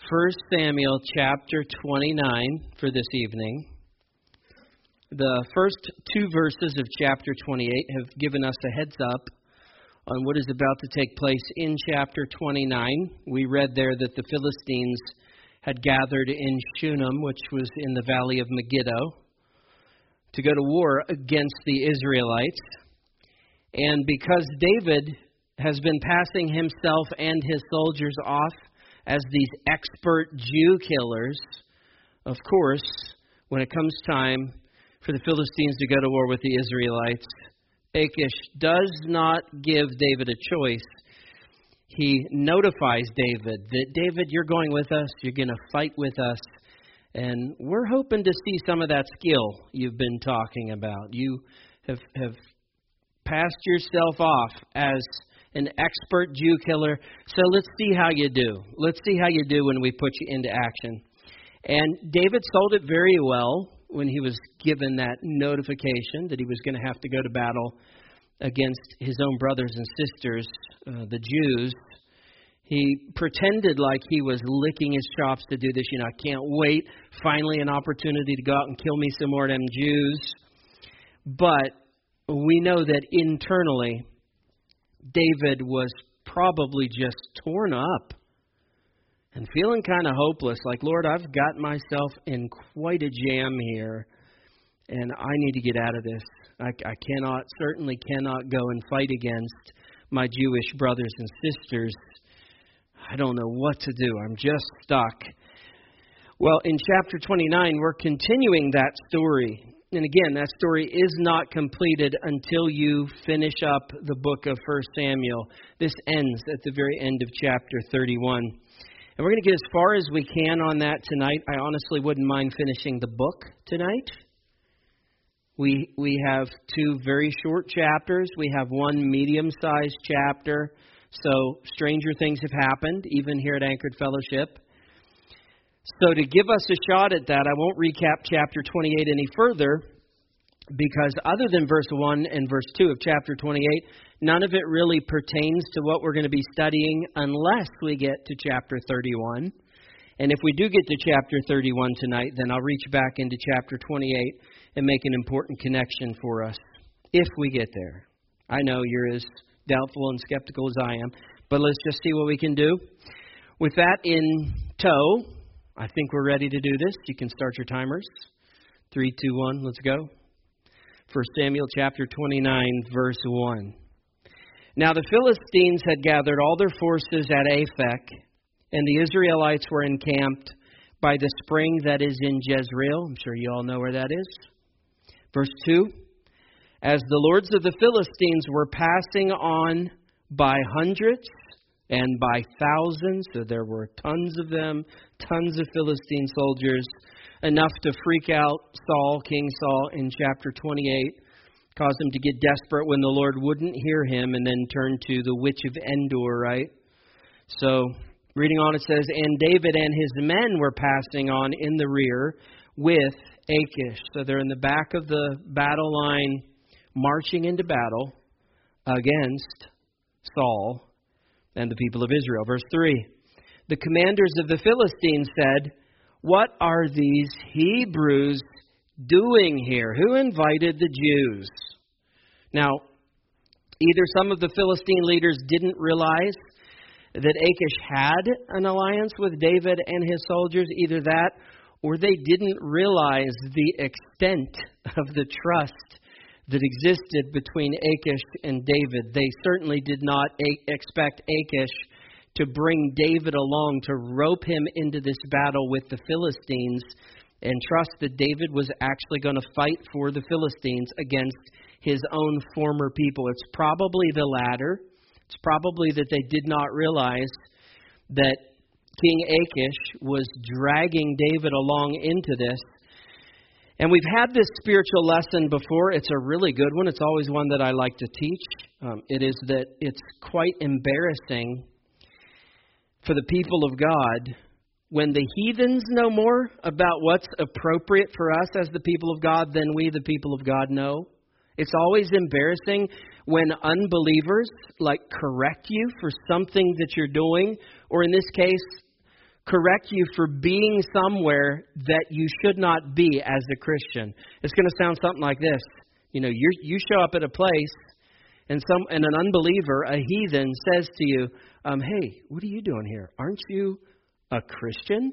1 Samuel chapter 29 for this evening. The first two verses of chapter 28 have given us a heads up on what is about to take place in chapter 29. We read there that the Philistines had gathered in Shunem, which was in the valley of Megiddo, to go to war against the Israelites. And because David has been passing himself and his soldiers off as these expert Jew killers, of course, when it comes time for the Philistines to go to war with the Israelites, Achish does not give David a choice. He notifies David that, David, you're going with us, you're going to fight with us, and we're hoping to see some of that skill you've been talking about. You have passed yourself off as an expert Jew killer, so let's see how you do. Let's see how you do when we put you into action. And David sold it very well when he was given that notification that he was going to have to go to battle against his own brothers and sisters, the Jews. He pretended like he was licking his chops to do this. I can't wait. Finally, an opportunity to go out and kill me some more of them Jews. But we know that internally, David was probably just torn up and feeling kind of hopeless, like, Lord, I've got myself in quite a jam here, and I need to get out of this. I certainly cannot go and fight against my Jewish brothers and sisters. I don't know what to do. I'm just stuck. Well, in chapter 29, we're continuing that story. And again, that story is not completed until you finish up the book of 1 Samuel. This ends at the very end of chapter 31. And we're going to get as far as we can on that tonight. I honestly wouldn't mind finishing the book tonight. We have two very short chapters. We have one medium-sized chapter. So stranger things have happened, even here at Anchored Fellowship. So to give us a shot at that, I won't recap chapter 28 any further, because other than verse 1 and verse 2 of chapter 28, none of it really pertains to what we're going to be studying unless we get to chapter 31. And if we do get to chapter 31 tonight, then I'll reach back into chapter 28 and make an important connection for us, if we get there. I know you're as doubtful and skeptical as I am, but let's just see what we can do. With that in tow, I think we're ready to do this. You can start your timers. 3, 2, 1, let's go. 1 Samuel chapter 29, verse 1. Now the Philistines had gathered all their forces at Aphek, and the Israelites were encamped by the spring that is in Jezreel. I'm sure you all know where that is. Verse 2. As the lords of the Philistines were passing on by hundreds and by thousands, so there were tons of them, tons of Philistine soldiers, enough to freak out Saul, King Saul, in chapter 28, caused him to get desperate when the Lord wouldn't hear him, and then turn to the witch of Endor, right? So, reading on, it says, and David and his men were passing on in the rear with Achish. So they're in the back of the battle line, marching into battle against Saul and the people of Israel. Verse 3, the commanders of the Philistines said, what are these Hebrews doing here? Who invited the Jews? Now, either some of the Philistine leaders didn't realize that Achish had an alliance with David and his soldiers, either that, or they didn't realize the extent of the trust that existed between Achish and David. They certainly did not expect Achish to bring David along, to rope him into this battle with the Philistines, and trust that David was actually going to fight for the Philistines against his own former people. It's probably the latter. It's probably that they did not realize that King Achish was dragging David along into this. And we've had this spiritual lesson before. It's a really good one. It's always one that I like to teach. It is that it's quite embarrassing for the people of God when the heathens know more about what's appropriate for us as the people of God than we, the people of God, know. It's always embarrassing when unbelievers correct you for something that you're doing, or in this case, correct you for being somewhere that you should not be as a Christian. It's going to sound something like this. You know, you show up at a place and an unbeliever, a heathen, says to you, hey, what are you doing here? Aren't you a Christian?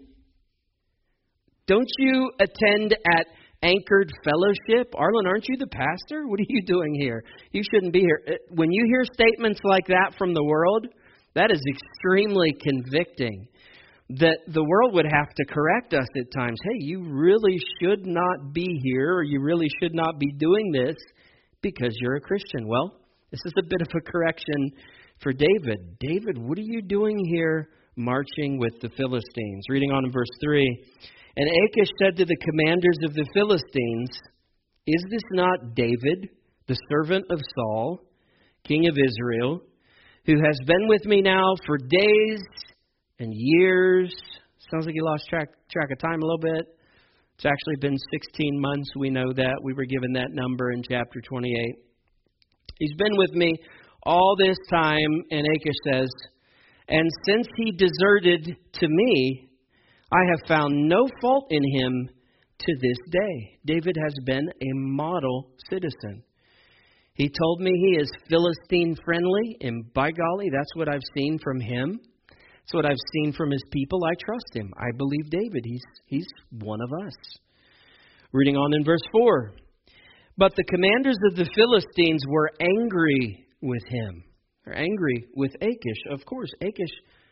Don't you attend at Anchored Fellowship? Arlen, aren't you the pastor? What are you doing here? You shouldn't be here. When you hear statements like that from the world, that is extremely convicting. That the world would have to correct us at times. Hey, you really should not be here, or you really should not be doing this because you're a Christian. Well, this is a bit of a correction for David. David, what are you doing here marching with the Philistines? Reading on in verse 3. And Achish said to the commanders of the Philistines, is this not David, the servant of Saul, king of Israel, who has been with me now for days and years? Sounds like he lost track of time a little bit. It's actually been 16 months. We know that. We were given that number in chapter 28. He's been with me all this time, and Achish says, and since he deserted to me, I have found no fault in him to this day. David has been a model citizen. He told me he is Philistine friendly, and by golly, that's what I've seen from him. That's what I've seen from his people. I trust him. I believe David. He's one of us. Reading on in verse 4. But the commanders of the Philistines were angry with him. They're angry with Achish. Of course, Achish,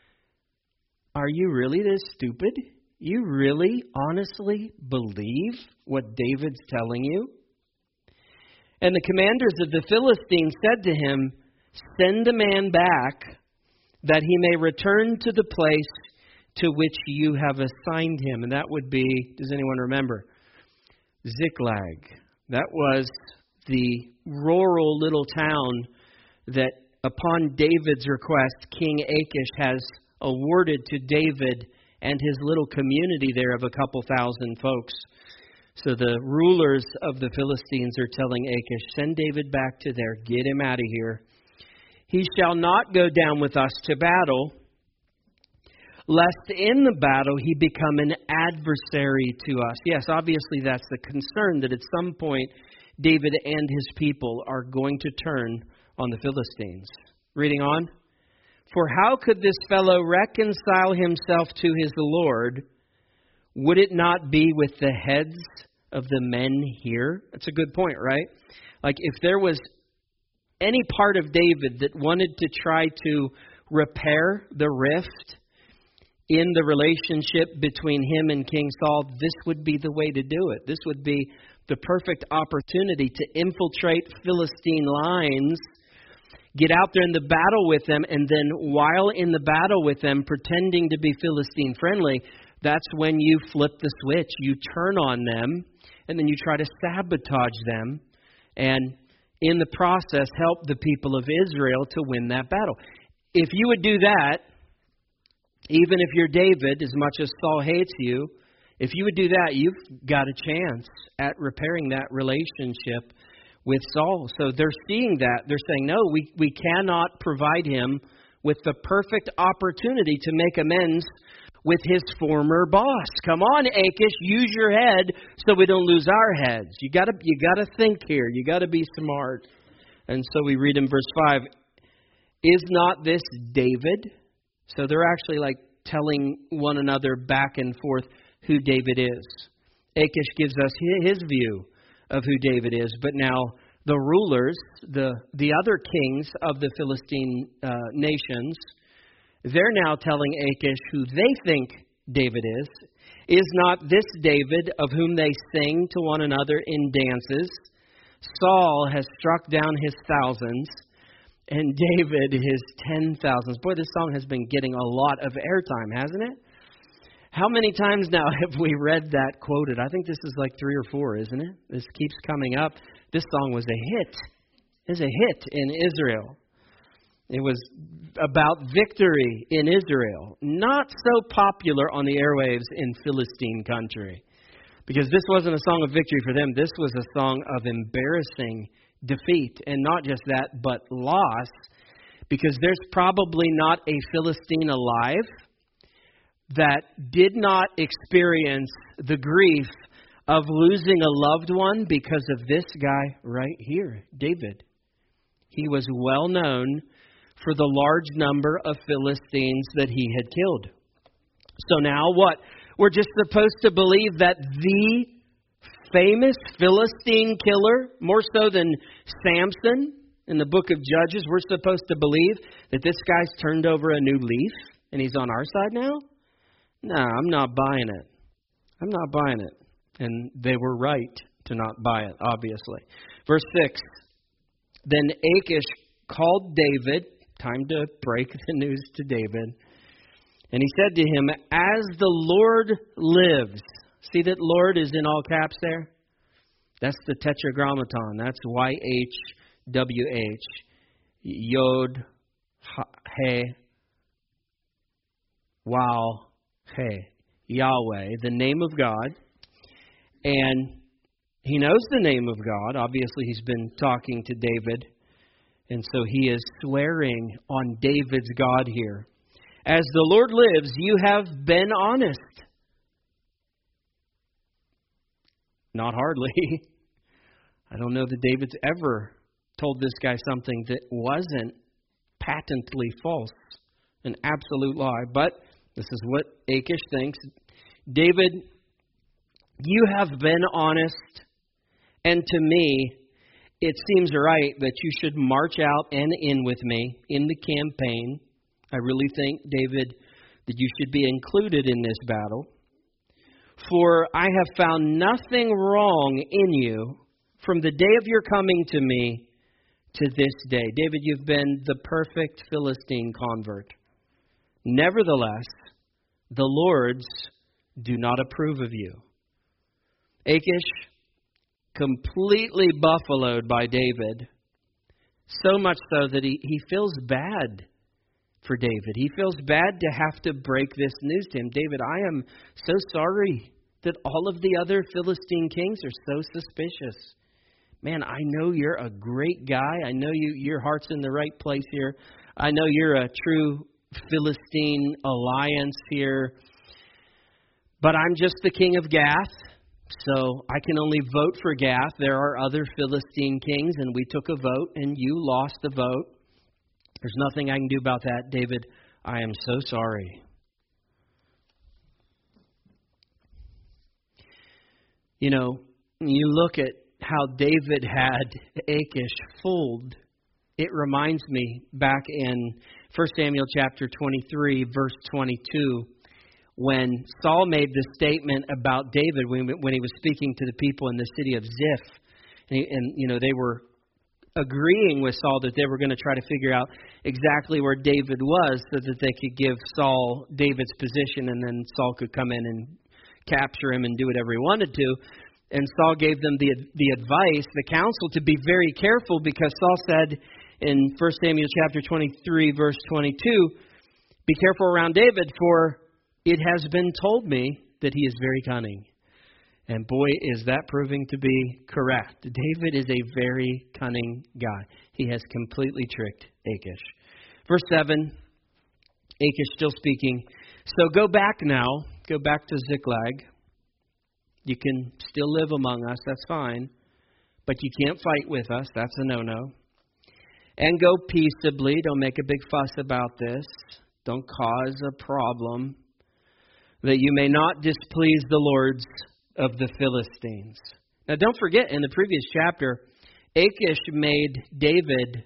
are you really this stupid? You really, honestly believe what David's telling you? And the commanders of the Philistines said to him, send a man back that he may return to the place to which you have assigned him. And that would be, does anyone remember? Ziklag. That was the rural little town that upon David's request, King Achish has awarded to David and his little community there of a couple thousand folks. So the rulers of the Philistines are telling Achish, send David back to there, get him out of here. He shall not go down with us to battle, lest in the battle he become an adversary to us. Yes, obviously that's the concern, that at some point David and his people are going to turn on the Philistines. Reading on. For how could this fellow reconcile himself to his Lord? Would it not be with the heads of the men here? That's a good point, right? Like if there was any part of David that wanted to try to repair the rift in the relationship between him and King Saul, this would be the way to do it. This would be the perfect opportunity to infiltrate Philistine lines, get out there in the battle with them, and then while in the battle with them, pretending to be Philistine friendly, that's when you flip the switch. You turn on them, and then you try to sabotage them, and in the process, help the people of Israel to win that battle. If you would do that, even if you're David, as much as Saul hates you, if you would do that, you've got a chance at repairing that relationship with Saul. So they're seeing that. They're saying, no, we cannot provide him with the perfect opportunity to make amends with his former boss. Come on, Achish, use your head so we don't lose our heads. You got to think here. You got to be smart. And so we read in verse 5, is not this David? So they're actually like telling one another back and forth who David is. Achish gives us his view of who David is, but now the rulers, the other kings of the Philistine nations, they're now telling Achish who they think David is. Is not this David of whom they sing to one another in dances? Saul has struck down his thousands, and David his 10,000s. Boy, this song has been getting a lot of airtime, hasn't it? How many times now have we read that quoted? I think this is like 3 or 4, isn't it? This keeps coming up. This song was a hit. It was a hit in Israel. It was about victory in Israel. Not so popular on the airwaves in Philistine country. Because this wasn't a song of victory for them. This was a song of embarrassing defeat. And not just that, but loss. Because there's probably not a Philistine alive that did not experience the grief of losing a loved one because of this guy right here, David. He was well known for the large number of Philistines that he had killed. So now what? We're just supposed to believe that the famous Philistine killer, more so than Samson in the book of Judges, we're supposed to believe that this guy's turned over a new leaf and he's on our side now? No, I'm not buying it. I'm not buying it. And they were right to not buy it, obviously. Verse 6, then Achish called David, time to break the news to David, and he said to him, as the Lord lives. See that Lord is in all caps there? That's the tetragrammaton. That's YHWH. Yod, He, Wow, He. Yahweh, the name of God. And he knows the name of God. Obviously, he's been talking to David. And so he is swearing on David's God here. As the Lord lives, you have been honest. Not hardly. I don't know that David's ever told this guy something that wasn't patently false, an absolute lie. But this is what Achish thinks. David, you have been honest, and to me, it seems right that you should march out and in with me in the campaign. I really think, David, that you should be included in this battle. For I have found nothing wrong in you from the day of your coming to me to this day. David, you've been the perfect Philistine convert. Nevertheless, the Lords do not approve of you. Achish, completely buffaloed by David, so much so that he feels bad for David. He feels bad to have to break this news to him. David, I am so sorry that all of the other Philistine kings are so suspicious. Man, I know you're a great guy. I know your heart's in the right place here. I know you're a true Philistine alliance here. But I'm just the king of Gath, so I can only vote for Gath. There are other Philistine kings, and we took a vote, and you lost the vote. There's nothing I can do about that, David. I am so sorry. You know, you look at how David had Achish fooled. It reminds me back in 1 Samuel chapter 23, verse 22, when Saul made the statement about David when he was speaking to the people in the city of Ziph. And they were agreeing with Saul that they were going to try to figure out exactly where David was so that they could give Saul David's position, and then Saul could come in and capture him and do whatever he wanted to. And Saul gave them the advice, the counsel, to be very careful, because Saul said in 1 Samuel chapter 23, verse 22, be careful around David, for it has been told me that he is very cunning. And boy, is that proving to be correct. David is a very cunning guy. He has completely tricked Achish. Verse 7, Achish still speaking. So go back now. Go back to Ziklag. You can still live among us. That's fine. But you can't fight with us. That's a no-no. And go peaceably. Don't make a big fuss about this. Don't cause a problem, that you may not displease the lords of the Philistines. Now, don't forget, in the previous chapter, Achish gave David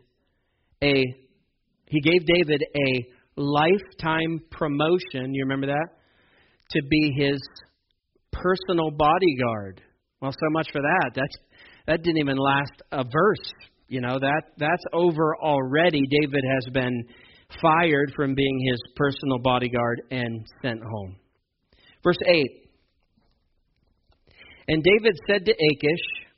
a lifetime promotion. You remember that? To be his personal bodyguard. Well, so much for that. That didn't even last a verse. That's over already. David has been fired from being his personal bodyguard and sent home. Verse 8. And David said to Achish,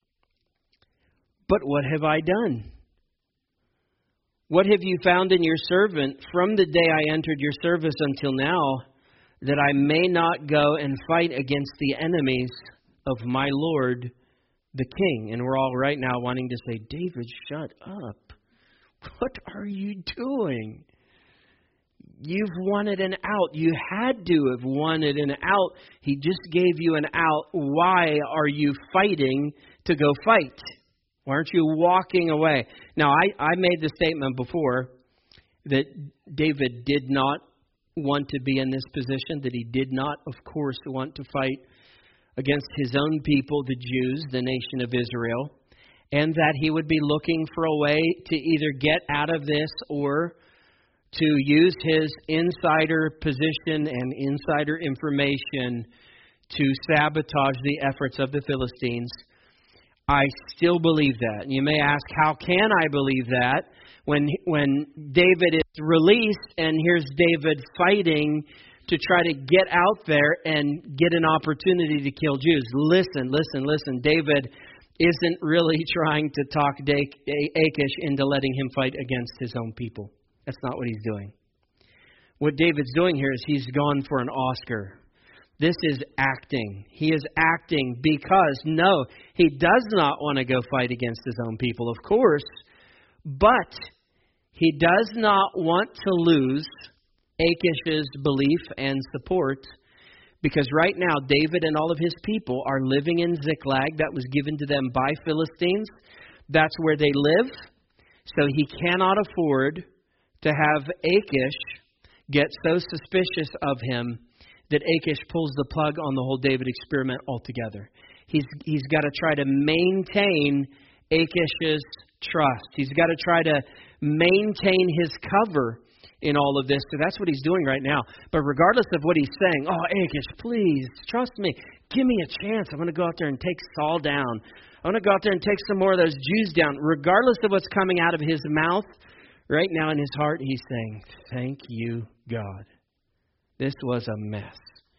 but what have I done? What have you found in your servant from the day I entered your service until now, that I may not go and fight against the enemies of my Lord the king? And we're all right now wanting to say, David, shut up. What are you doing? You've wanted an out. You had to have wanted an out. He just gave you an out. Why are you fighting to go fight? Why aren't you walking away? Now, I made the statement before that David did not want to be in this position, that he did not, of course, want to fight against his own people, the Jews, the nation of Israel, and that he would be looking for a way to either get out of this or to use his insider position and insider information to sabotage the efforts of the Philistines. I still believe that. And you may ask, how can I believe that when David is released and here's David fighting to try to get out there and get an opportunity to kill Jews? Listen. David isn't really trying to talk Achish into letting him fight against his own people. That's not what he's doing. What David's doing here is he's gone for an Oscar. This is acting. He is acting because, no, he does not want to go fight against his own people, of course, but he does not want to lose Achish's belief and support, because right now David and all of his people are living in Ziklag that was given to them by Philistines. That's where they live. So he cannot afford to have Achish get so suspicious of him that Achish pulls the plug on the whole David experiment altogether. He's got to try to maintain Achish's trust. He's got to try to maintain his cover in all of this. So that's what he's doing right now. But regardless of what he's saying, oh, Achish, please, trust me. Give me a chance. I'm going to go out there and take Saul down. I'm going to go out there and take some more of those Jews down. Regardless of what's coming out of his mouth, right now in his heart, he's saying, thank you, God. This was a mess.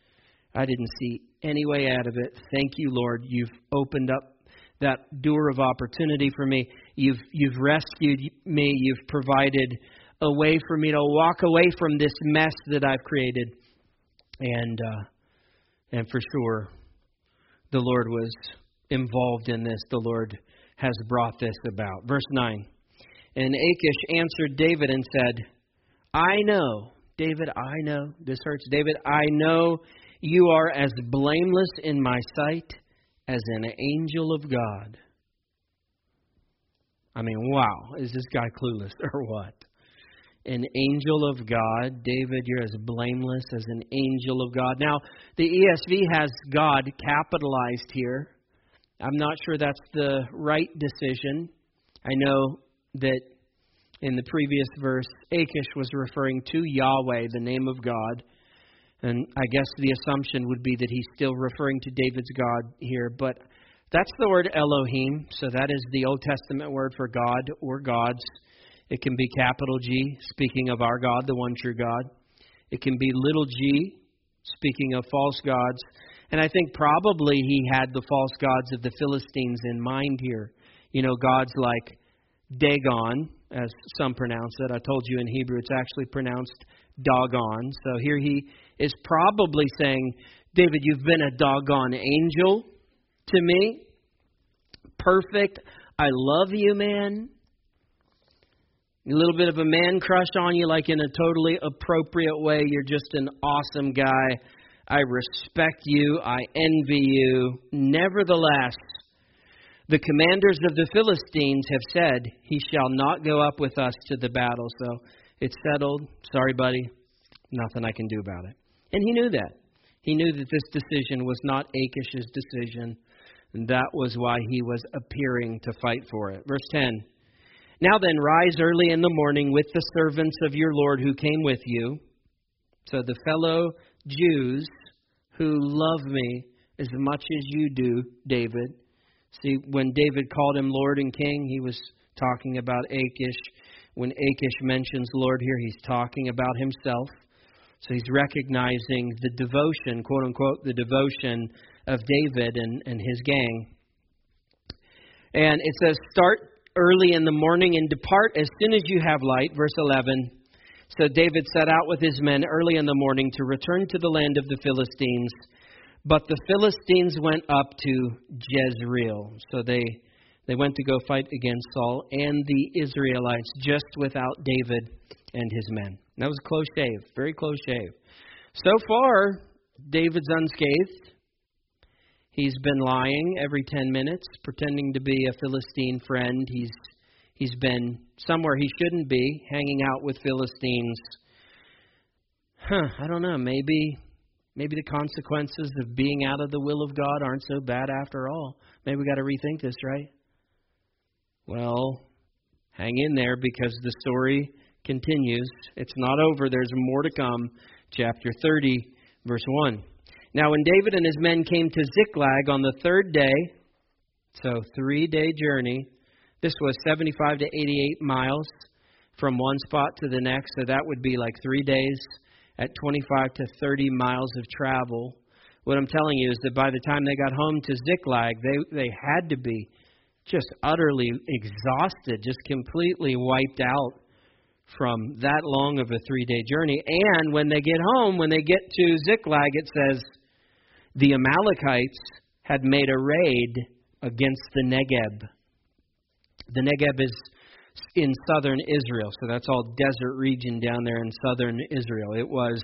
I didn't see any way out of it. Thank you, Lord. You've opened up that door of opportunity for me. You've rescued me. You've provided a way for me to walk away from this mess that I've created. And for sure, the Lord was involved in this. The Lord has brought this about. Verse 9. And Achish answered David and said, I know, David, I know, this hurts, David, I know you are as blameless in my sight as an angel of God. I mean, wow, is this guy clueless or what? An angel of God. David, you're as blameless as an angel of God. Now, the ESV has God capitalized here. I'm not sure that's the right decision. I know that in the previous verse, Achish was referring to Yahweh, the name of God. And I guess the assumption would be that he's still referring to David's God here. But that's the word Elohim. So that is the Old Testament word for God or gods. It can be capital G, speaking of our God, the one true God. It can be little g, speaking of false gods. And I think probably he had the false gods of the Philistines in mind here. You know, gods like Dagon, as some pronounce it. I told you in Hebrew it's actually pronounced doggone. So here he is probably saying, David, you've been a doggone angel to me. Perfect. I love you, man. A little bit of a man crush on you, like in a totally appropriate way. You're just an awesome guy. I respect you. I envy you. Nevertheless, the commanders of the Philistines have said, he shall not go up with us to the battle. So it's settled. Sorry, buddy. Nothing I can do about it. And he knew that. He knew that this decision was not Achish's decision. And that was why he was appearing to fight for it. Verse 10. Now then, rise early in the morning with the servants of your Lord who came with you. So the fellow Jews who love me as much as you do, David. See, when David called him Lord and King, he was talking about Achish. When Achish mentions Lord here, he's talking about himself. So he's recognizing the devotion, quote unquote, the devotion of David and his gang. And it says, start early in the morning and depart as soon as you have light. Verse 11. So David set out with his men early in the morning to return to the land of the Philistines. But the Philistines went up to Jezreel. So they went to go fight against Saul and the Israelites just without David and his men. That was a close shave, very close shave. So far, David's unscathed. He's been lying every 10 minutes, pretending to be a Philistine friend. He's been somewhere he shouldn't be, hanging out with Philistines. I don't know, maybe the consequences of being out of the will of God aren't so bad after all. Maybe we got to rethink this, right? Well, hang in there because the story continues. It's not over. There's more to come. Chapter 30, verse 1. Now when David and his men came to Ziklag on the third day, so 3-day journey, this was 75 to 88 miles from one spot to the next, so that would be like 3 days at 25 to 30 miles of travel. What I'm telling you is that by the time they got home to Ziklag, they had to be just utterly exhausted, just completely wiped out from that long of a 3-day journey. And when they get home, when they get to Ziklag, it says the Amalekites had made a raid against the Negeb. The Negeb is in southern Israel, so that's all desert region down there in southern Israel. It was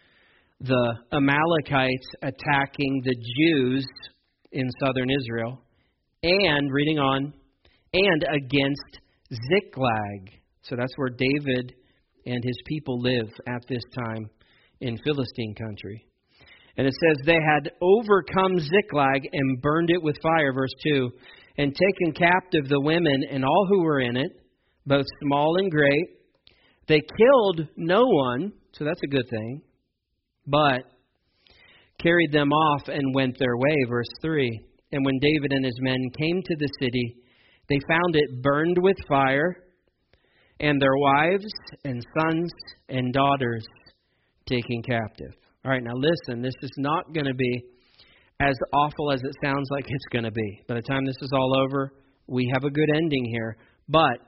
the Amalekites attacking the Jews in southern Israel, and, reading on, and against Ziklag. So that's where David and his people live at this time in Philistine country. And it says they had overcome Ziklag and burned it with fire, verse 2, and taken captive the women and all who were in it, both small and great. They killed no one, so that's a good thing, but carried them off and went their way, verse 3. And when David and his men came to the city, they found it burned with fire, and their wives and sons and daughters taken captive. All right, now listen, this is not going to be as awful as it sounds like it's going to be. By the time this is all over, we have a good ending here. But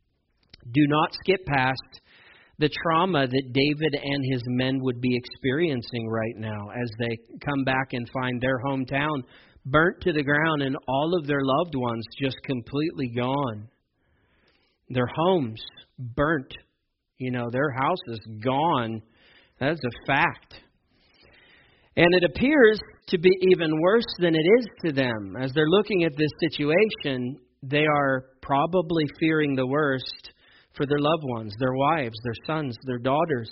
do not skip past the trauma that David and his men would be experiencing right now as they come back and find their hometown burnt to the ground and all of their loved ones just completely gone. Their homes burnt. Their house is gone. That's a fact. And it appears to be even worse than it is to them. As they're looking at this situation, they are probably fearing the worst for their loved ones, their wives, their sons, their daughters.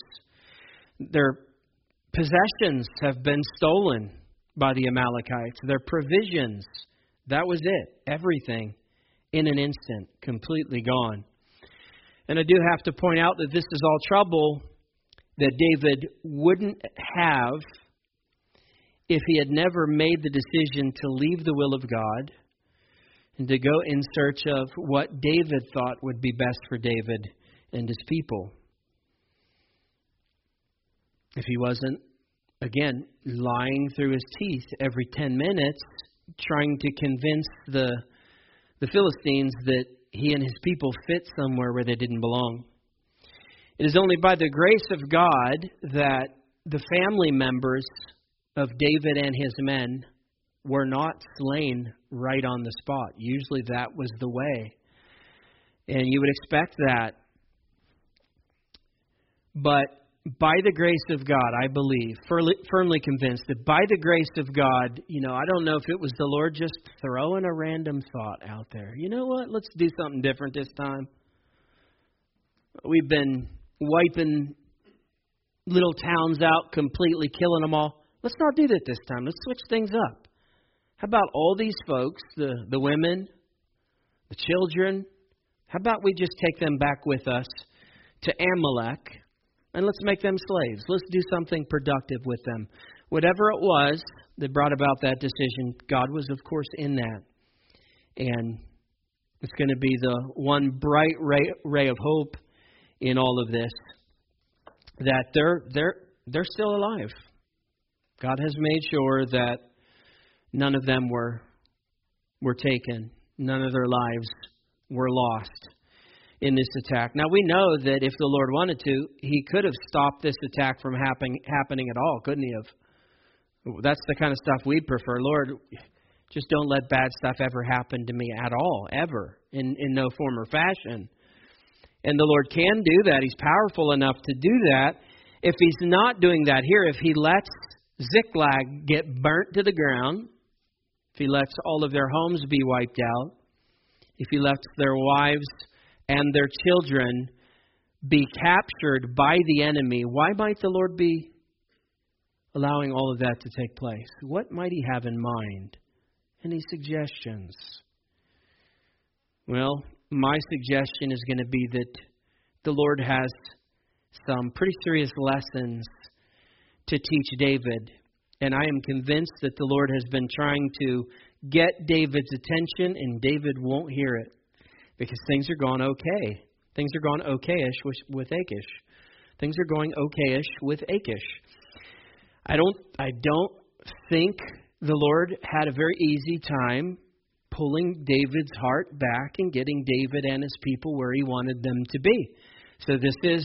Their possessions have been stolen by the Amalekites. Their provisions, that was it. Everything in an instant, completely gone. And I do have to point out that this is all trouble that David wouldn't have if he had never made the decision to leave the will of God and to go in search of what David thought would be best for David and his people. If he wasn't, again, lying through his teeth every 10 minutes, trying to convince the Philistines that he and his people fit somewhere where they didn't belong. It is only by the grace of God that the family members of David and his men were not slain right on the spot. Usually that was the way. And you would expect that. But by the grace of God, I believe, firmly convinced that by the grace of God, I don't know if it was the Lord just throwing a random thought out there. You know what? Let's do something different this time. We've been wiping little towns out completely, killing them all. Let's not do that this time. Let's switch things up. How about all these folks, the women, the children, how about we just take them back with us to Amalek and let's make them slaves. Let's do something productive with them. Whatever it was that brought about that decision, God was, of course, in that. And it's going to be the one bright ray of hope in all of this, that they're still alive. God has made sure that none of them were taken. None of their lives were lost in this attack. Now, we know that if the Lord wanted to, He could have stopped this attack from happening at all, couldn't He have? That's the kind of stuff we'd prefer. Lord, just don't let bad stuff ever happen to me at all, ever, in no form or fashion. And the Lord can do that. He's powerful enough to do that. If He's not doing that here, if He lets Ziklag get burnt to the ground, if He lets all of their homes be wiped out, if He lets their wives and their children be captured by the enemy, why might the Lord be allowing all of that to take place? What might He have in mind? Any suggestions? Well, my suggestion is going to be that the Lord has some pretty serious lessons to teach David. And I am convinced that the Lord has been trying to get David's attention, and David won't hear it because things are going okay. Things are going okay-ish with Achish. Things are going okay-ish with Achish. I don't think the Lord had a very easy time pulling David's heart back and getting David and his people where He wanted them to be. So this is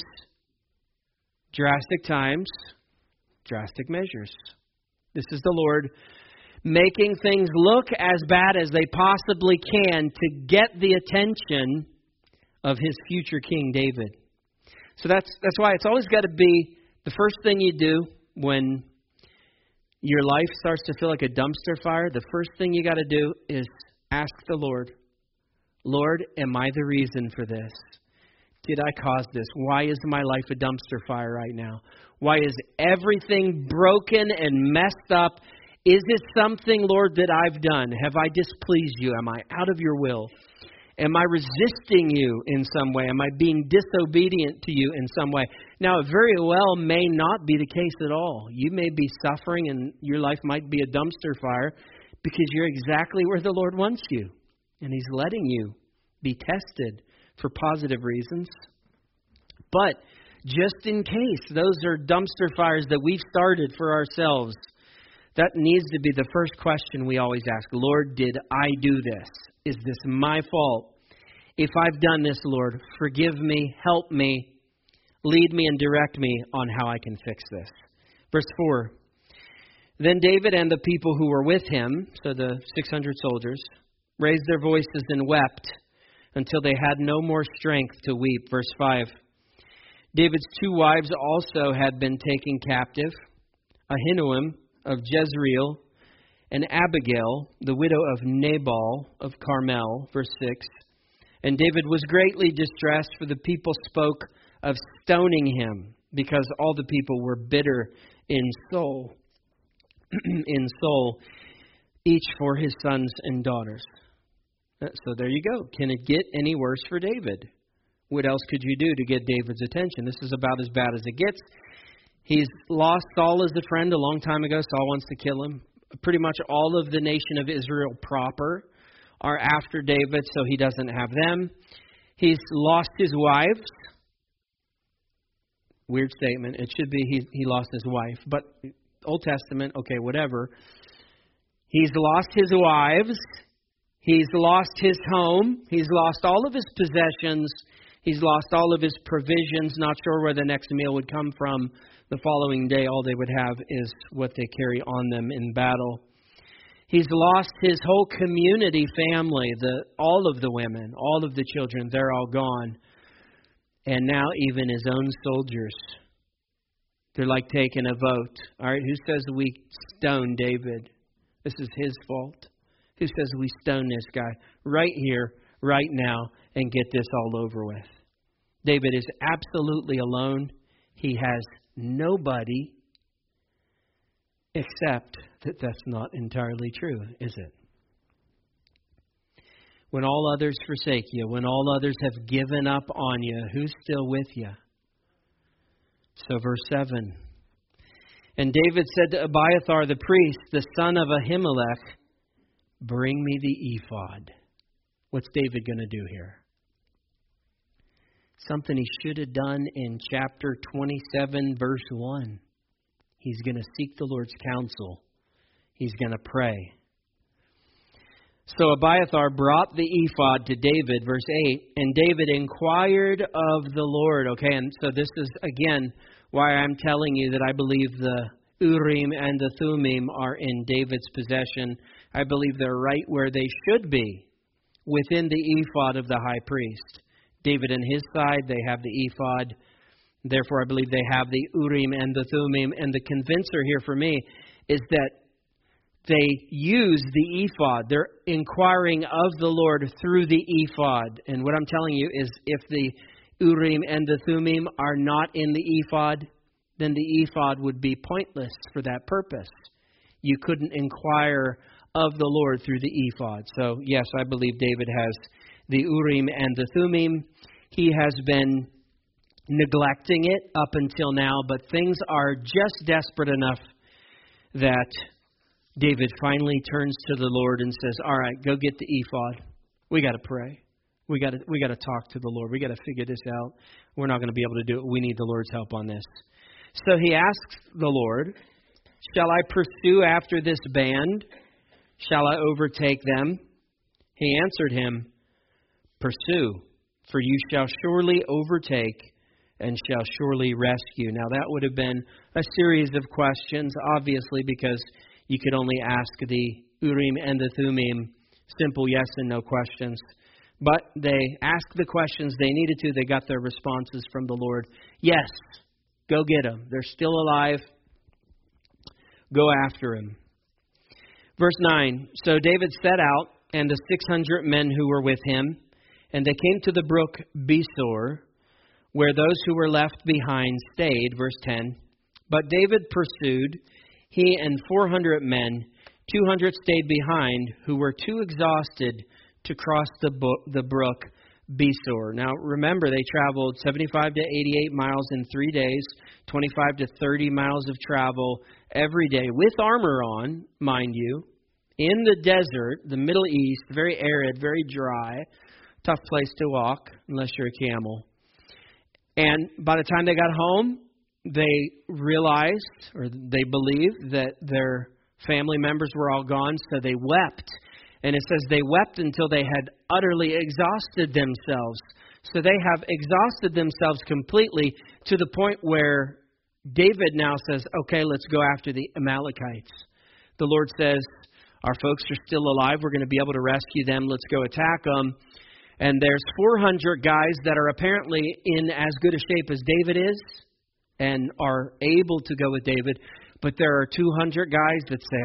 drastic times, drastic measures. This is the Lord making things look as bad as they possibly can to get the attention of His future king David. So that's why it's always got to be the first thing you do when your life starts to feel like a dumpster fire. The first thing you got to do is ask the Lord, Lord, am I the reason for this? Did I cause this? Why is my life a dumpster fire right now? Why is everything broken and messed up? Is it something, Lord, that I've done? Have I displeased You? Am I out of Your will? Am I resisting You in some way? Am I being disobedient to You in some way? Now, it very well may not be the case at all. You may be suffering and your life might be a dumpster fire because you're exactly where the Lord wants you. And He's letting you be tested for positive reasons. But just in case those are dumpster fires that we've started for ourselves, that needs to be the first question we always ask. Lord, did I do this? Is this my fault? If I've done this, Lord, forgive me, help me, lead me and direct me on how I can fix this. Verse 4. Then David and the people who were with him, so the 600 soldiers, raised their voices and wept until they had no more strength to weep. Verse 5. David's 2 wives also had been taken captive, Ahinoam of Jezreel and Abigail, the widow of Nabal of Carmel. Verse 6. And David was greatly distressed, for the people spoke of stoning him, because all the people were bitter in soul, each for his sons and daughters. So there you go. Can it get any worse for David? What else could you do to get David's attention? This is about as bad as it gets. He's lost Saul as a friend a long time ago. Saul wants to kill him. Pretty much all of the nation of Israel proper are after David, so he doesn't have them. He's lost his wives. Weird statement. It should be he lost his wife. But Old Testament, okay, whatever. He's lost his wives. He's lost his home. He's lost all of his possessions. He's lost all of his provisions. Not sure where the next meal would come from. The following day, all they would have is what they carry on them in battle. He's lost his whole community, family, all of the women, all of the children. They're all gone. And now even his own soldiers. They're like taking a vote. All right, who says we stone David? This is his fault. Who says we stone this guy right here, right now, and get this all over with? David is absolutely alone. He has nobody, except that that's not entirely true, is it? When all others forsake you, when all others have given up on you, who's still with you? So verse 7. And David said to Abiathar the priest, the son of Ahimelech, bring me the ephod. What's David going to do here? Something he should have done in chapter 27, verse 1. He's going to seek the Lord's counsel. He's going to pray. So Abiathar brought the ephod to David, verse 8, and David inquired of the Lord. Okay, and so this is, again, why I'm telling you that I believe the Urim and the Thummim are in David's possession. I believe they're right where they should be, within the ephod of the high priest. David and his side, they have the ephod. Therefore, I believe they have the Urim and the Thummim. And the convincer here for me is that they use the ephod. They're inquiring of the Lord through the ephod. And what I'm telling you is if the Urim and the Thummim are not in the ephod, then the ephod would be pointless for that purpose. You couldn't inquire of the Lord through the ephod. So, yes, I believe David has the Urim and the Thummim. He has been neglecting it up until now, but things are just desperate enough that David finally turns to the Lord and says, all right, go get the ephod. We got to pray. We got to talk to the Lord. We got to figure this out. We're not going to be able to do it. We need the Lord's help on this. So he asks the Lord, shall I pursue after this band? Shall I overtake them? He answered him, pursue, for you shall surely overtake and shall surely rescue. Now that would have been a series of questions, obviously, because you could only ask the Urim and the Thummim simple yes and no questions. But they asked the questions they needed to. They got their responses from the Lord. Yes, go get them. They're still alive. Go after him. Verse 9, so David set out, and the 600 men who were with him, and they came to the brook Besor, where those who were left behind stayed. Verse 10, but David pursued, he and 400 men, 200 stayed behind, who were too exhausted to cross the brook Besor. Now remember, they traveled 75 to 88 miles in 3 days, 25 to 30 miles of travel every day, with armor on, mind you, in the desert, the Middle East, very arid, very dry, tough place to walk, unless you're a camel. And by the time they got home, they realized, or they believed, that their family members were all gone, so they wept. And it says they wept until they had utterly exhausted themselves. So they have exhausted themselves completely to the point where David now says, okay, let's go after the Amalekites. The Lord says, our folks are still alive. We're going to be able to rescue them. Let's go attack them. And there's 400 guys that are apparently in as good a shape as David is and are able to go with David. But there are 200 guys that say,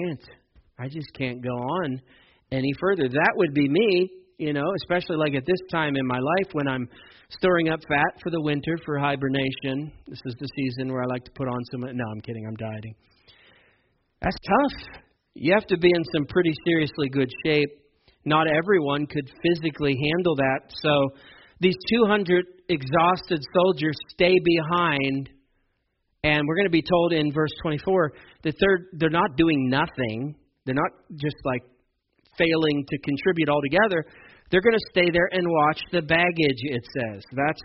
I just can't go on any further. That would be me, especially like at this time in my life when I'm storing up fat for the winter for hibernation. This is the season where I like to put on some... No, I'm kidding. I'm dieting. That's tough. You have to be in some pretty seriously good shape. Not everyone could physically handle that. So these 200 exhausted soldiers stay behind. And we're going to be told in verse 24 that they're not doing nothing. They're not just like failing to contribute altogether. They're going to stay there and watch the baggage, it says. That's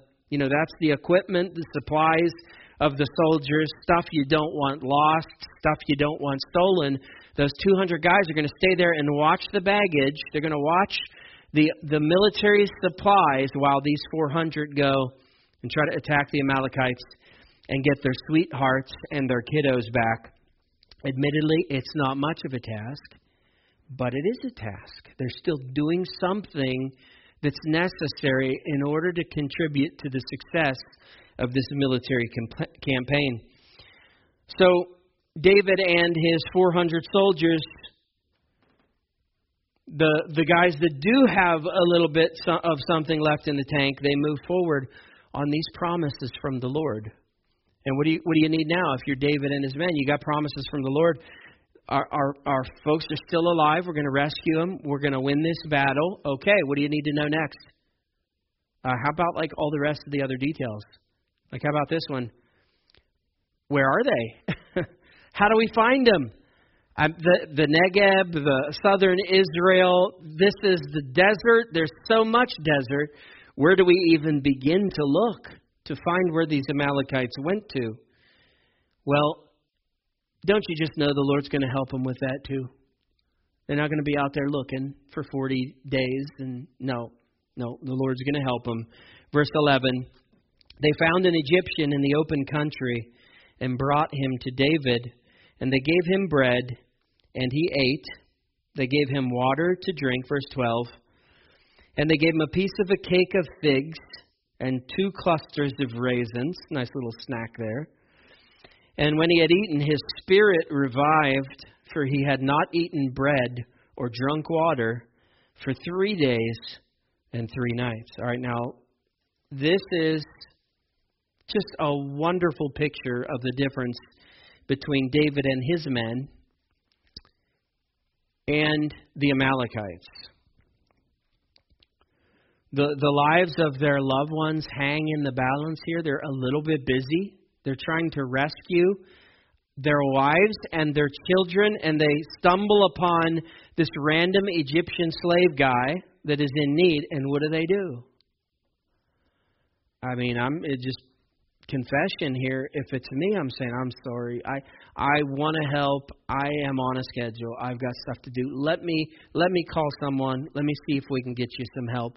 the equipment, the supplies of the soldiers, stuff you don't want lost, stuff you don't want stolen. Those 200 guys are going to stay there and watch the baggage. They're going to watch the military supplies while these 400 go and try to attack the Amalekites and get their sweethearts and their kiddos back. Admittedly, it's not much of a task, but it is a task. They're still doing something that's necessary in order to contribute to the success of this military campaign. So David and his 400 soldiers, the guys that do have a little bit of something left in the tank, they move forward on these promises from the Lord. And what do you need now? If you're David and his men, you got promises from the Lord. Our folks are still alive. We're going to rescue them. We're going to win this battle. Okay, what do you need to know next? How about like all the rest of the other details? Like how about this one? Where are they? How do we find them? The Negev, the southern Israel, this is the desert. There's so much desert. Where do we even begin to look to find where these Amalekites went to? Well, don't you just know the Lord's going to help them with that too? They're not going to be out there looking for 40 days. And no, the Lord's going to help them. Verse 11, they found an Egyptian in the open country and brought him to David. And they gave him bread, and he ate. They gave him water to drink. Verse 12. And they gave him a piece of a cake of figs and 2 clusters of raisins. Nice little snack there. And when he had eaten, his spirit revived, for he had not eaten bread or drunk water for 3 days and 3 nights. All right, now, this is just a wonderful picture of the difference between David and his men and the Amalekites. The lives of their loved ones hang in the balance here. They're a little bit busy. They're trying to rescue their wives and their children, and they stumble upon this random Egyptian slave guy that is in need. And what do? I mean, it just confession here. If it's me, I'm saying, I'm sorry. I want to help. I am on a schedule. I've got stuff to do. Let me call someone. Let me see if we can get you some help.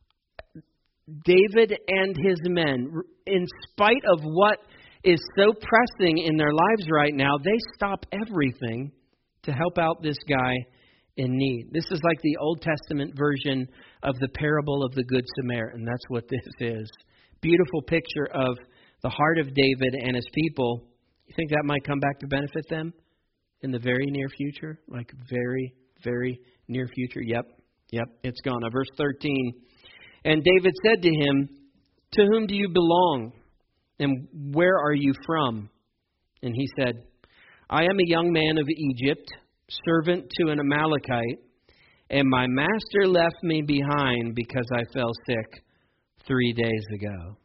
David and his men, in spite of what is so pressing in their lives right now, they stop everything to help out this guy in need. This is like the Old Testament version of the parable of the Good Samaritan. That's what this is. Beautiful picture of the heart of David and his people. You think that might come back to benefit them in the very near future? Like very, very near future? Yep, it's gone. Now, verse 13. And David said to him, "To whom do you belong? And where are you from?" And he said, "I am a young man of Egypt, servant to an Amalekite, and my master left me behind because I fell sick 3 days ago."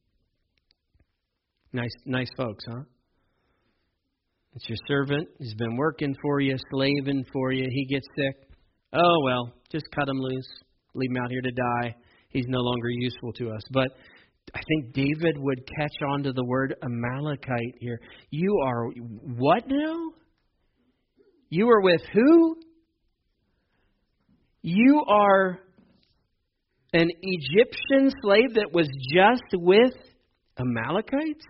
Nice folks, huh? It's your servant. He's been working for you, slaving for you. He gets sick. Oh, well, just cut him loose. Leave him out here to die. He's no longer useful to us. But I think David would catch on to the word Amalekite here. You are what now? You are with who? You are an Egyptian slave that was just with Amalekites?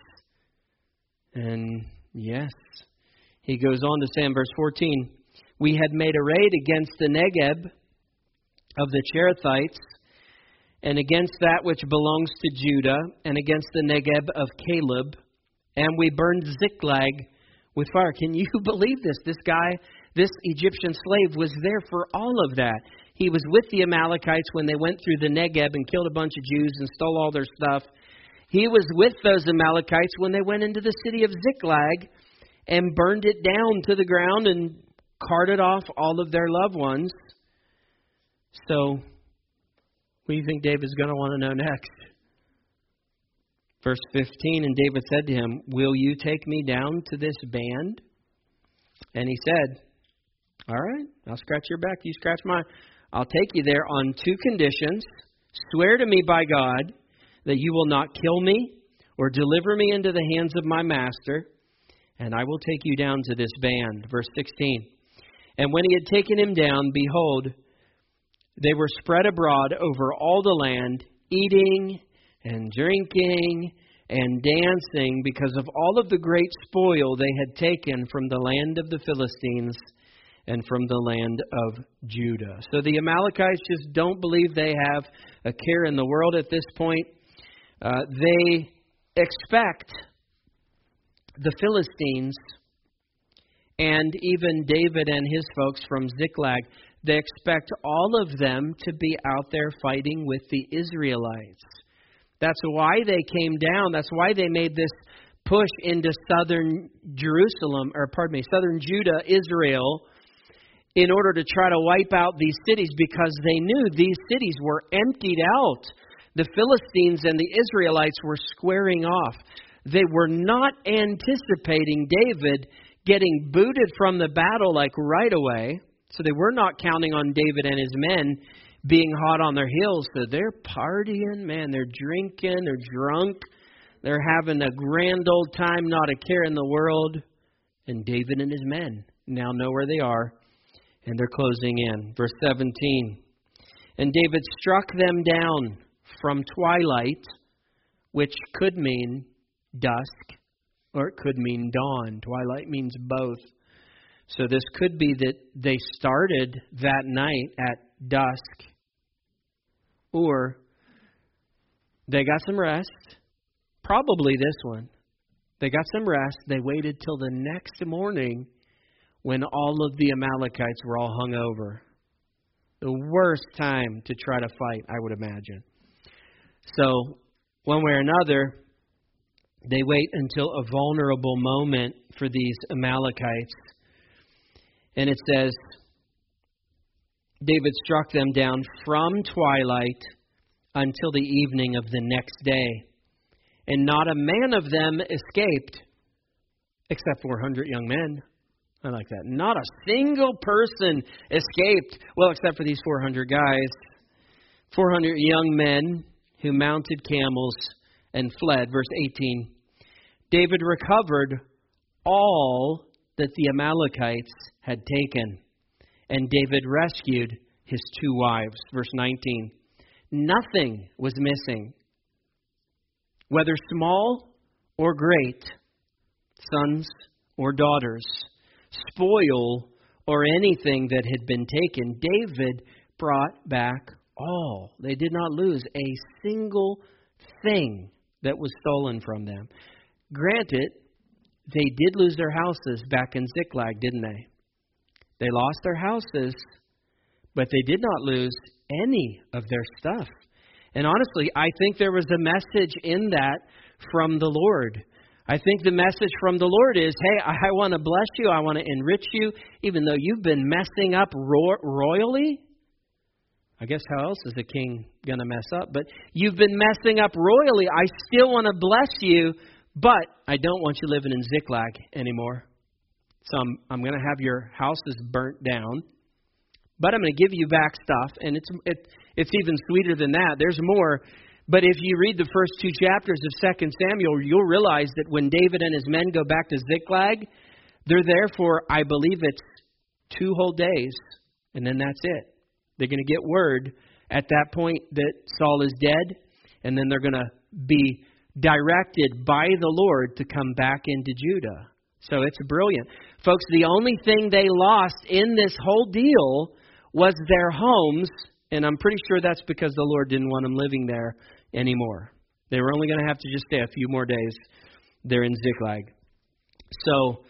And yes, he goes on to say in verse 14, "We had made a raid against the Negeb of the Cherethites, and against that which belongs to Judah, and against the Negeb of Caleb, and we burned Ziklag with fire." Can you believe this? This guy, this Egyptian slave, was there for all of that. He was with the Amalekites when they went through the Negeb and killed a bunch of Jews and stole all their stuff. He was with those Amalekites when they went into the city of Ziklag and burned it down to the ground and carted off all of their loved ones. So, what do you think David's going to want to know next? Verse 15, "And David said to him, 'Will you take me down to this band?' And he said, 'All right, I'll scratch your back, you scratch mine. I'll take you there on 2 conditions. Swear to me by God that you will not kill me or deliver me into the hands of my master, and I will take you down to this band.'" Verse 16, "And when he had taken him down, behold, they were spread abroad over all the land, eating and drinking and dancing because of all of the great spoil they had taken from the land of the Philistines and from the land of Judah." So the Amalekites just don't believe they have a care in the world at this point. They expect the Philistines and even David and his folks from Ziklag, they expect all of them to be out there fighting with the Israelites. That's why they came down. That's why they made this push into southern southern Judah, Israel, in order to try to wipe out these cities, because they knew these cities were emptied out. The Philistines and the Israelites were squaring off. They were not anticipating David getting booted from the battle like right away. So they were not counting on David and his men being hot on their heels. So they're partying, man. They're drinking, they're drunk. They're having a grand old time, not a care in the world. And David and his men now know where they are, and they're closing in. Verse 17, "And David struck them down from twilight," which could mean dusk, or it could mean dawn. Twilight means both. So this could be that they started that night at dusk Or they got some rest. Probably this one. They got some rest. They waited till the next morning when all of the Amalekites were all hung over. The worst time to try to fight, I would imagine. So, one way or another, they wait until a vulnerable moment for these Amalekites. And it says, David struck them down from twilight until the evening of the next day. And not a man of them escaped, except 400 young men. I like that. Not a single person escaped. Well, except for these 400 guys. 400 young men who mounted camels and fled. Verse 18. David recovered all that the Amalekites had taken. And David rescued his 2 wives. Verse 19. Nothing was missing, whether small or great, sons or daughters, spoil or anything that had been taken. David brought back all. They did not lose a single thing that was stolen from them. Granted, they did lose their houses back in Ziklag, didn't they? They lost their houses, but they did not lose any of their stuff. And honestly, I think there was a message in that from the Lord. I think the message from the Lord is, hey, I want to bless you. I want to enrich you, even though you've been messing up royally. I guess how else is a king going to mess up? But you've been messing up royally. I still want to bless you, but I don't want you living in Ziklag anymore. So I'm going to have your houses burnt down, but I'm going to give you back stuff. And it's even sweeter than that. There's more. But if you read the first 2 chapters of 2 Samuel, you'll realize that when David and his men go back to Ziklag, they're there for, I believe it's 2 whole days, and then that's it. They're going to get word at that point that Saul is dead, and then they're going to be directed by the Lord to come back into Judah. So it's brilliant. Folks, the only thing they lost in this whole deal was their homes, and I'm pretty sure that's because the Lord didn't want them living there anymore. They were only going to have to just stay a few more days there in Ziklag. So,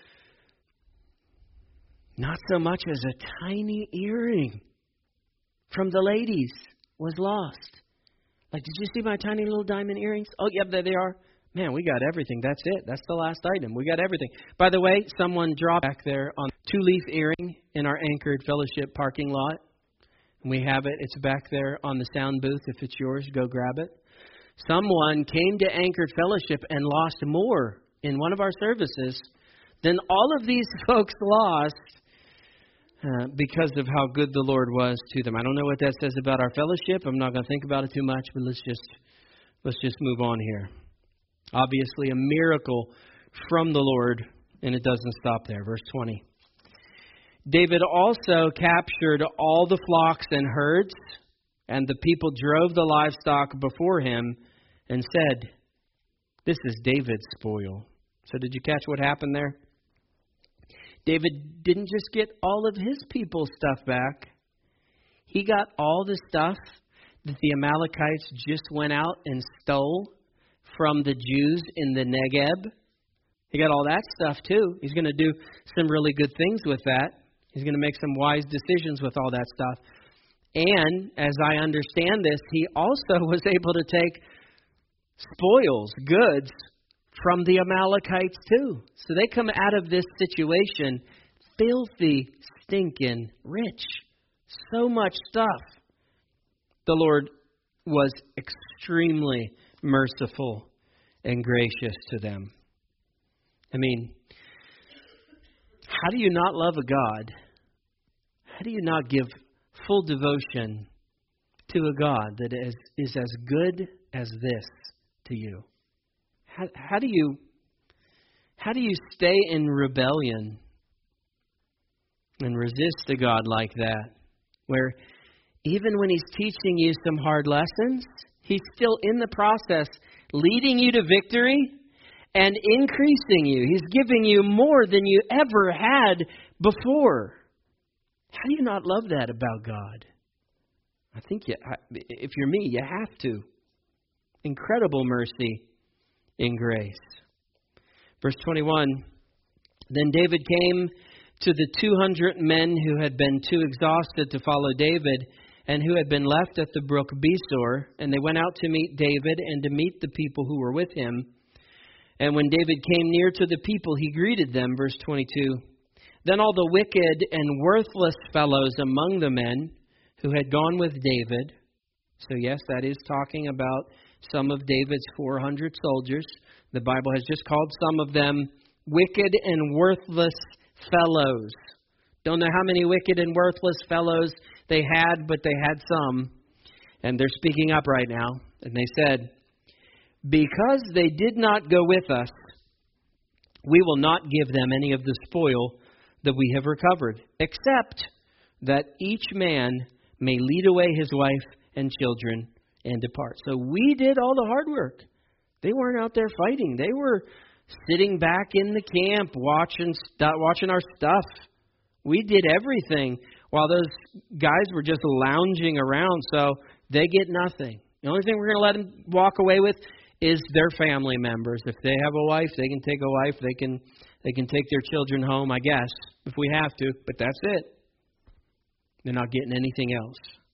not so much as a tiny earring from the ladies was lost. Like, did you see my tiny little diamond earrings? Oh, yep, there they are. Man, we got everything. That's it. That's the last item. We got everything. By the way, someone dropped back there on 2-leaf earring in our Anchored Fellowship parking lot. And we have it. It's back there on the sound booth. If it's yours, go grab it. Someone came to Anchored Fellowship and lost more in one of our services than all of these folks lost because of how good the Lord was to them. I don't know what that says about our fellowship. I'm not going to think about it too much, but let's just move on here. Obviously, a miracle from the Lord, and it doesn't stop there. Verse 20. David also captured all the flocks and herds, and the people drove the livestock before him and said, "This is David's spoil." So did you catch what happened there? David didn't just get all of his people's stuff back. He got all the stuff that the Amalekites just went out and stole from the Jews in the Negeb. He got all that stuff too. He's going to do some really good things with that. He's going to make some wise decisions with all that stuff. And as I understand this, he also was able to take spoils, goods, from the Amalekites too. So they come out of this situation filthy, stinking rich. So much stuff. The Lord was extremely merciful and gracious to them. I mean, how do you not love a God? How do you not give full devotion to a God that is as good as this to you? How do you stay in rebellion and resist a God like that, where even when He's teaching you some hard lessons, He's still in the process leading you to victory and increasing you. He's giving you more than you ever had before. How do you not love that about God? I think if you're me, you have to. Incredible mercy and grace. Verse 21, then David came to the 200 men who had been too exhausted to follow David and who had been left at the brook Besor, and they went out to meet David and to meet the people who were with him. And when David came near to the people, he greeted them. Verse 22, then all the wicked and worthless fellows among the men who had gone with David, so yes, that is talking about some of David's 400 soldiers. The Bible has just called some of them wicked and worthless fellows. Don't know how many wicked and worthless fellows they had, but they had some. And they're speaking up right now. And they said, because they did not go with us, we will not give them any of the spoil that we have recovered, except that each man may lead away his wife and children and depart. So we did all the hard work. They weren't out there fighting. They were sitting back in the camp watching our stuff. We did everything while those guys were just lounging around. So they get nothing. The only thing we're going to let them walk away with is their family members. If they have a wife, they can take a wife. They can take their children home, I guess, if we have to. But that's it. They're not getting anything else.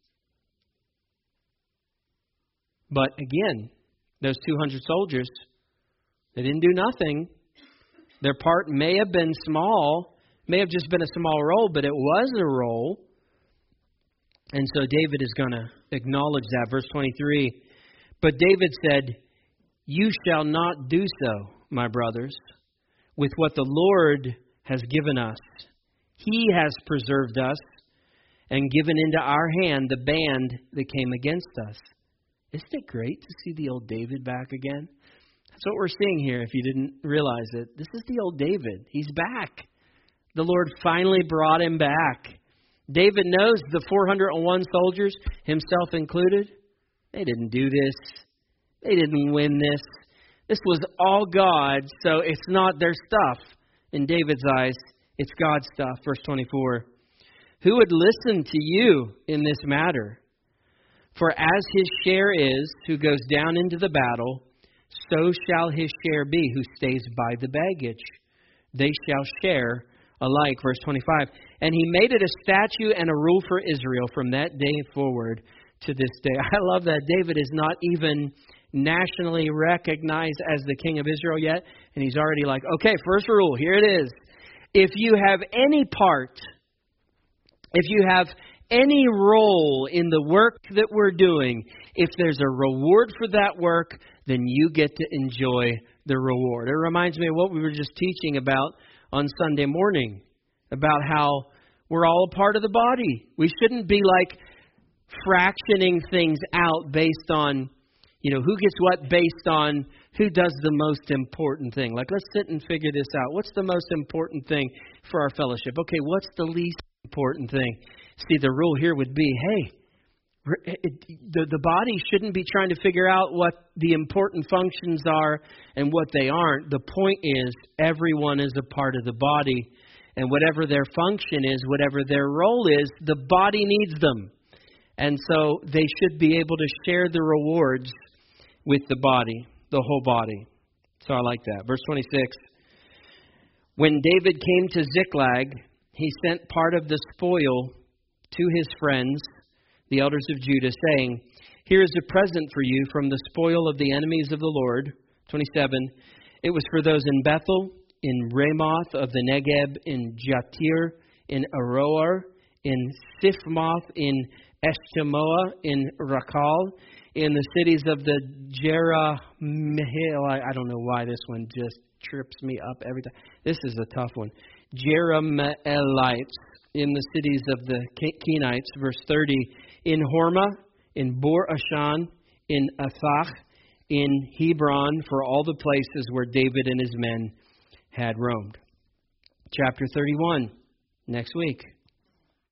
But again, those 200 soldiers, they didn't do nothing. Their part may have been small, may have just been a small role, but it was a role. And so David is going to acknowledge that. Verse 23, but David said, you shall not do so, my brothers, with what the Lord has given us. He has preserved us and given into our hand the band that came against us. Isn't it great to see the old David back again? That's what we're seeing here, if you didn't realize it. This is the old David. He's back. The Lord finally brought him back. David knows the 401 soldiers, himself included, they didn't do this. They didn't win this. This was all God, so it's not their stuff. In David's eyes, it's God's stuff. Verse 24, who would listen to you in this matter? For as his share is, who goes down into the battle, so shall his share be, who stays by the baggage. They shall share alike. Verse 25. And he made it a statute and a rule for Israel from that day forward to this day. I love that David is not even nationally recognized as the king of Israel yet. And he's already like, okay, first rule, here it is. If you have any part, if you have any role in the work that we're doing, if there's a reward for that work, then you get to enjoy the reward. It reminds me of what we were just teaching about on Sunday morning, about how we're all a part of the body. We shouldn't be like fractioning things out based on, who gets what based on who does the most important thing. Like, let's sit and figure this out. What's the most important thing for our fellowship? Okay, what's the least important thing? See, the rule here would be, the body shouldn't be trying to figure out what the important functions are and what they aren't. The point is, everyone is a part of the body. And whatever their function is, whatever their role is, the body needs them. And so they should be able to share the rewards with the body, the whole body. So I like that. Verse 26. When David came to Ziklag, he sent part of the spoil to his friends, the elders of Judah, saying, here is a present for you from the spoil of the enemies of the Lord. 27. It was for those in Bethel, in Ramoth of the Negeb, in Jatir, in Aroer, in Sifmoth, in Eshtemoa, in Rakal, in the cities of the Jerahmeel. I don't know why this one just trips me up every time. This is a tough one. Jerahmeelites, in the cities of the Kenites. Verse 30, in Hormah, in Bor Ashan, in Athach, in Hebron, for all the places where David and his men had roamed. Chapter 31, next week.